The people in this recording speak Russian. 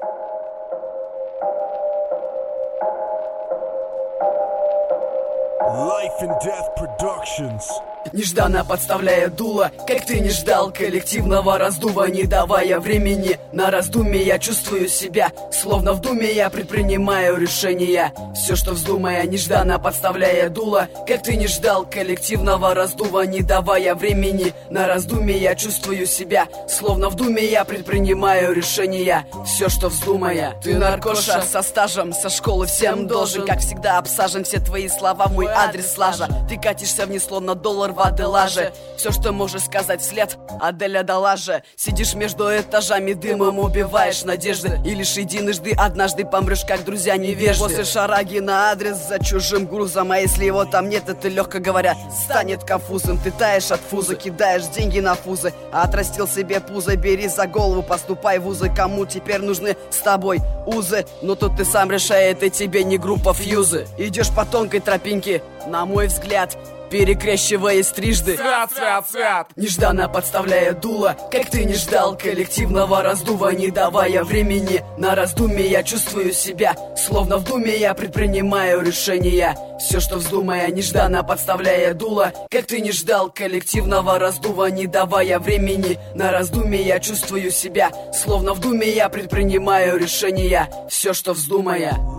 Life and Death Productions. Нежданно подставляя дуло, как ты не ждал коллективного раздува, не давая времени на раздумье. Я чувствую себя, словно в думе я предпринимаю решения. Все, что вздумая, нежданно подставляя дуло, как ты не ждал коллективного раздува, не давая времени на раздумье. Я чувствую себя, словно в думе я предпринимаю решения. Все, что вздумая. Ты наркоша со стажем, со школы всем должен. Как всегда обсажен, все твои слова в мой адрес лажа. Ты катишься вниз, словно доллар в Аделаже. Все, что можешь сказать вслед, Аделя дала же. Сидишь между этажами, дымом убиваешь надежды. И лишь единожды, однажды помрешь, как друзья невежды. После шараги на адрес за чужим грузом, а если его там нет, это, легко говоря, станет конфузом. Ты таешь от фуза, кидаешь деньги на фузы, а отрастил себе пузо, бери за голову, поступай в вузы. Кому теперь нужны с тобой узы? Но тут ты сам решай, это тебе не группа фьюзы. Идешь по тонкой тропинке, на мой взгляд, перекрещиваясь трижды. Свят, свят, свят. Нежданно подставляя дуло, как ты не ждал коллективного раздува, не давая времени на раздумье. Я чувствую себя, словно в думе я предпринимаю решения. Все, что вздумая, нежданно подставляя дуло, как ты не ждал коллективного раздува, не давая времени на раздумье. Я чувствую себя, словно в думе я предпринимаю решения. Все, что вздумая.